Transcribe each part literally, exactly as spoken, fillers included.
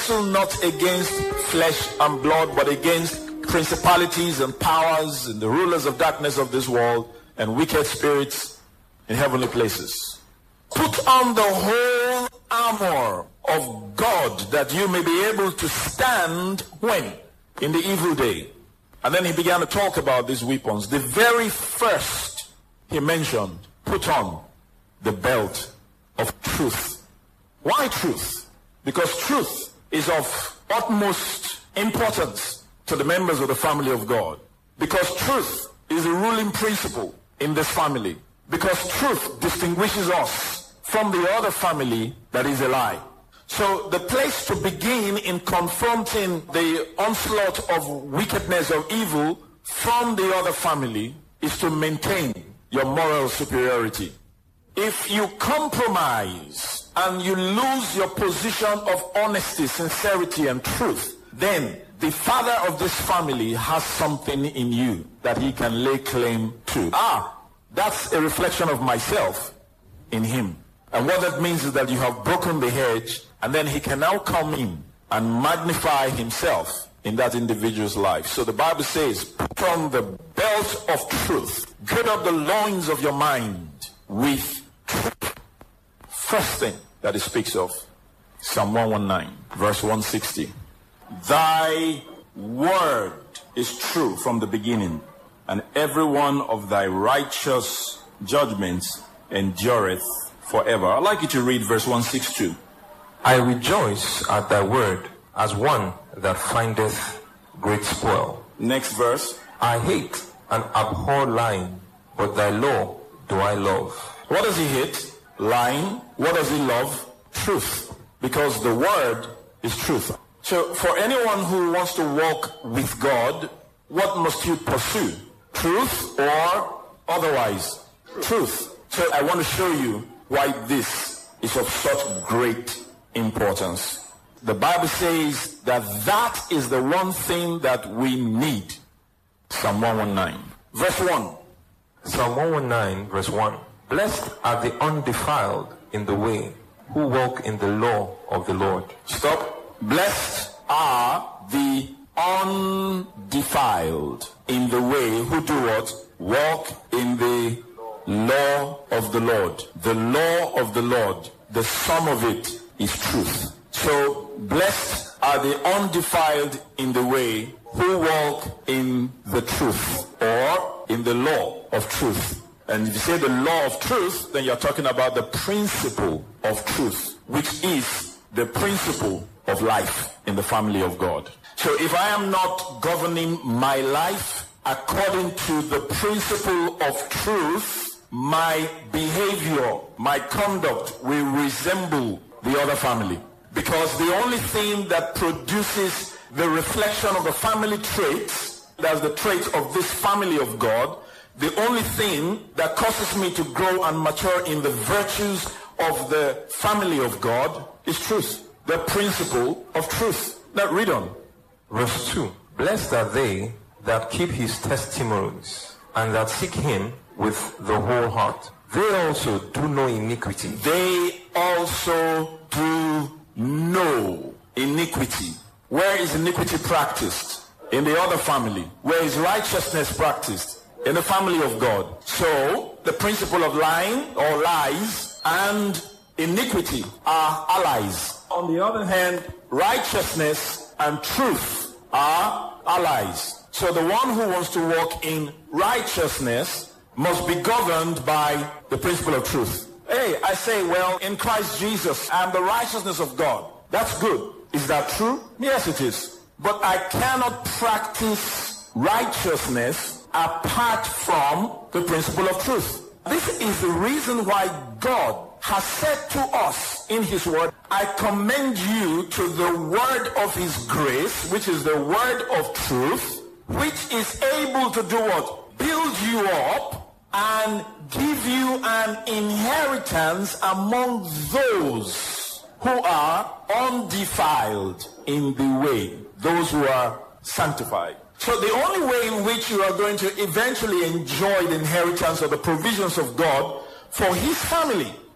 wrestle not against flesh and blood, but against principalities and powers and the rulers of darkness of this world and wicked spirits in heavenly places. Put on the whole armor of God that you may be able to stand when? In the evil day. And then he began to talk about these weapons. The very first he mentioned, put on the belt of truth. Why truth? Because truth is of utmost importance to the members of the family of God. Because truth is a ruling principle in this family. Because truth distinguishes us from the other family that is a lie. So the place to begin in confronting the onslaught of wickedness, of evil from the other family is to maintain your moral superiority. If you compromise and you lose your position of honesty, sincerity, and truth, then the father of this family has something in you that he can lay claim to. Ah, that's a reflection of myself in him. And what that means is that you have broken the hedge, and then he can now come in and magnify himself in that individual's life. So the Bible says, put on the belt of truth. Gird up the loins of your mind with truth. First thing that it speaks of, Psalm one nineteen, verse one sixty. Thy word is true from the beginning, and every one of thy righteous judgments endureth forever. I'd like you to read verse one sixty-two. I rejoice at thy word as one that findeth great spoil. Next verse. I hate and abhor lying, but thy law do I love. What does he hate? Lying. What does he love? Truth. Because the word is truth. So for anyone who wants to walk with God, what must you pursue? Truth or otherwise? Truth. So I want to show you why this is of such great importance. The Bible says that that is the one thing that we need. Psalm one nineteen, verse one. Psalm one nineteen, verse one. Blessed are the undefiled in the way, who walk in the law of the Lord. Stop. Blessed are the undefiled in the way, who do what? Walk in the law of the Lord. The law of the Lord, the sum of it is truth. So blessed are the undefiled in the way, who walk in the truth, or in the law of truth. And if you say the law of truth, then you're talking about the principle of truth, which is the principle of life in the family of God. So if I am not governing my life according to the principle of truth, my behavior, my conduct will resemble the other family. Because the only thing that produces the reflection of the family traits, that's the trait of this family of God, the only thing that causes me to grow and mature in the virtues of the family of God is truth. The principle of truth. Now read on. Verse two. Blessed are they that keep his testimonies, and that seek him with the whole heart. They also do no iniquity. They also do no iniquity. Where is iniquity practiced? In the other family. Where is righteousness practiced? In the family of God. So, the principle of lying or lies and iniquity are allies. On the other hand, righteousness and truth are allies. So the one who wants to walk in righteousness must be governed by the principle of truth. Hey, I say, well, in Christ Jesus, I am the righteousness of God. That's good. Is that true? Yes, it is. But I cannot practice righteousness apart from the principle of truth. This is the reason why God has said to us in his word, I commend you to the word of his grace, which is the word of truth, which is able to do what? Build you up and give you an inheritance among those who are undefiled in the way, those who are sanctified. So the only way in which you are going to eventually enjoy the inheritance or the provisions of God for his family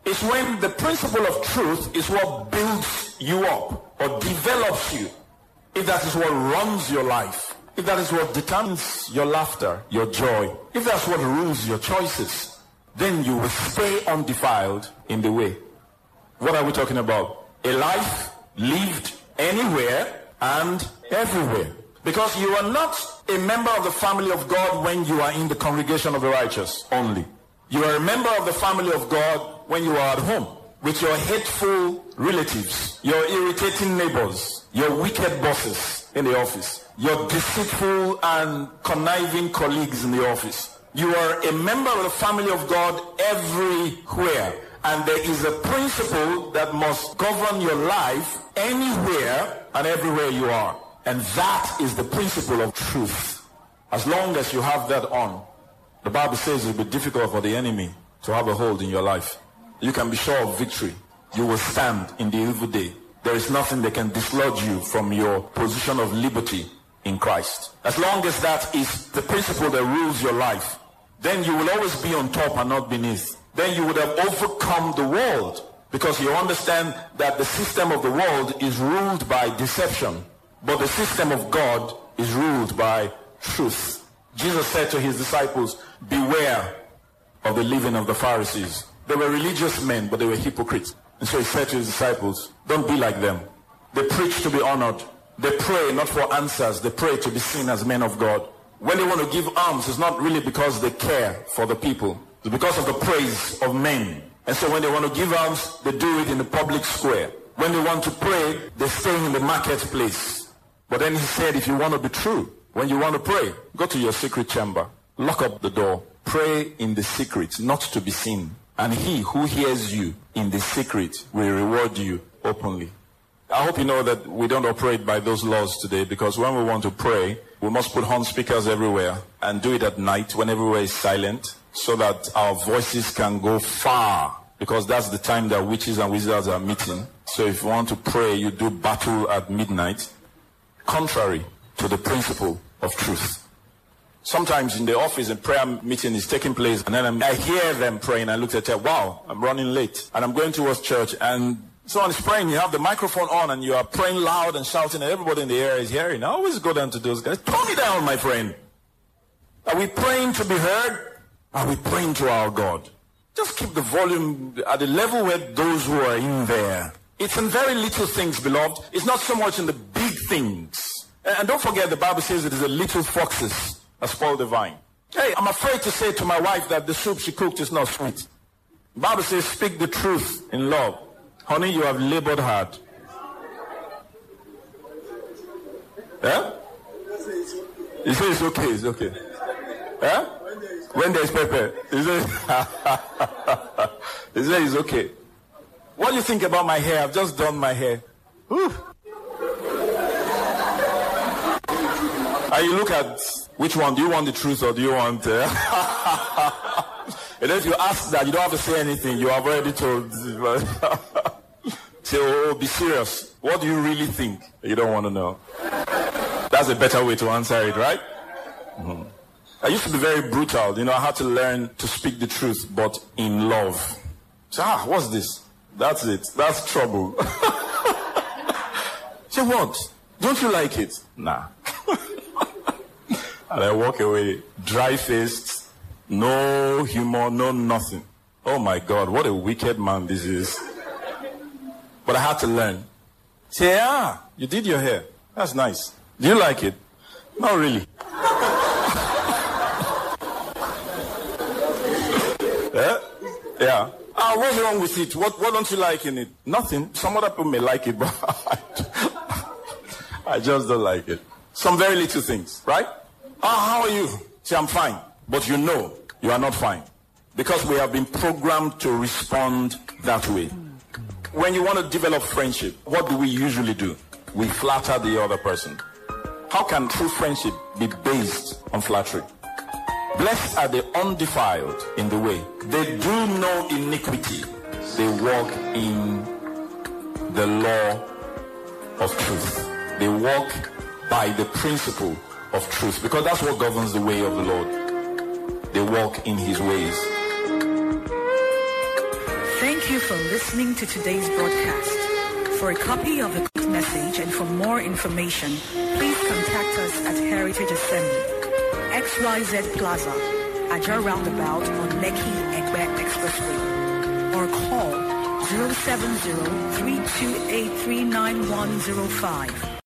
It's when the principle of truth is what builds you up or develops you. If that is what runs your life, if that is what determines your laughter, your joy, if that's what rules your choices, then you will stay undefiled in the way. What are we talking about? A life lived anywhere and everywhere. Because you are not a member of the family of God when you are in the congregation of the righteous only. You are a member of the family of God when you are at home with your hateful relatives, your irritating neighbors, your wicked bosses in the office, your deceitful and conniving colleagues in the office. You are a member of the family of God everywhere. And there is a principle that must govern your life anywhere and everywhere you are. And that is the principle of truth. As long as you have that on, the Bible says it will be difficult for the enemy to have a hold in your life. You can be sure of victory. You will stand in the evil day. There is nothing that can dislodge you from your position of liberty in Christ. As long as that is the principle that rules your life, then you will always be on top and not beneath. Then you would have overcome the world, because you understand that the system of the world is ruled by deception, but the system of God is ruled by truth. Jesus said to his disciples, beware of the leaven of the Pharisees. They were religious men, but they were hypocrites. And so he said to his disciples, don't be like them. They preach to be honored. They pray not for answers. They pray to be seen as men of God. When they want to give alms, it's not really because they care for the people. It's because of the praise of men. And so when they want to give alms, they do it in the public square. When they want to pray, they stay in the marketplace. But then he said, if you want to be true, when you want to pray, go to your secret chamber, lock up the door, pray in the secret, not to be seen. And he who hears you in the secret will reward you openly. I hope you know that we don't operate by those laws today, because when we want to pray, we must put horn speakers everywhere and do it at night when everywhere is silent, so that our voices can go far, because that's the time that witches and wizards are meeting. So if you want to pray, you do battle at midnight, contrary to the principle of truth. Sometimes in the office, a prayer meeting is taking place, and then I'm, I hear them praying. I look at it, wow, I'm running late, and I'm going towards church, and someone is praying. You have the microphone on, and you are praying loud and shouting, and everybody in the area is hearing. I always go down to those guys. Tone me down, my friend. Are we praying to be heard? Are we praying to our God? Just keep the volume at the level where those who are in there. It's in very little things, beloved. It's not so much in the big things. And don't forget, the Bible says it is the little foxes that spoil the vine. Hey, I'm afraid to say to my wife that the soup she cooked is not sweet. The Bible says, speak the truth in love. Honey, you have labored hard. Yeah? You say it's okay, it's okay. Yeah? When there's pepper. You say, you say it's okay. What do you think about my hair? I've just done my hair. Whew. And you look at which one. Do you want the truth or do you want... Uh... And if you ask that, you don't have to say anything. You have already told. Say, oh, be serious. What do you really think? You don't want to know. That's a better way to answer it, right? Mm-hmm. I used to be very brutal. You know, I had to learn to speak the truth, but in love. So, ah, what's this? That's it. That's trouble. Say, what? Don't you like it? Nah. And I walk away, dry-faced, no humor, no nothing. Oh my God, what a wicked man this is. But I had to learn. Say, ah, you did your hair. That's nice. Do you like it? Not really. Yeah? Yeah. Ah, what's wrong with it? What, what don't you like in it? Nothing. Some other people may like it, but I just don't like it. Some very little things, right? Ah, how are you? Say, I'm fine. But you know you are not fine. Because we have been programmed to respond that way. When you want to develop friendship, what do we usually do? We flatter the other person. How can true friendship be based on flattery? Blessed are the undefiled in the way. They do no iniquity. They walk in the law of truth. They walk by the principle of truth, because that's what governs the way of the Lord. They walk in his ways. Thank Thank you for listening to today's broadcast. For a copy of the message and for more information, please contact us at Heritage Assembly, X Y Z Plaza, Aja Roundabout on Lekki Egbe Expressway, or call zero seven zero, three two eight, three nine one zero five.